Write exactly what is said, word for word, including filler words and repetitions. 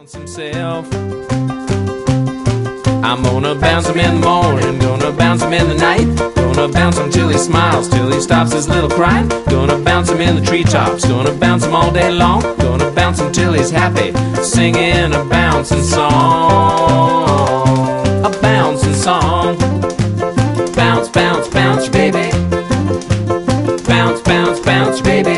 bounce himself. I'm gonna bounce him in the morning, gonna bounce him in the night, gonna bounce him till he smiles, till he stops his little crying, gonna bounce him in the treetops, gonna bounce him all day long, gonna bounce him till he's happy, singing a bouncing song, a bouncing song. Bounce, bounce, bounce, baby. Bounce, bounce, bounce, baby.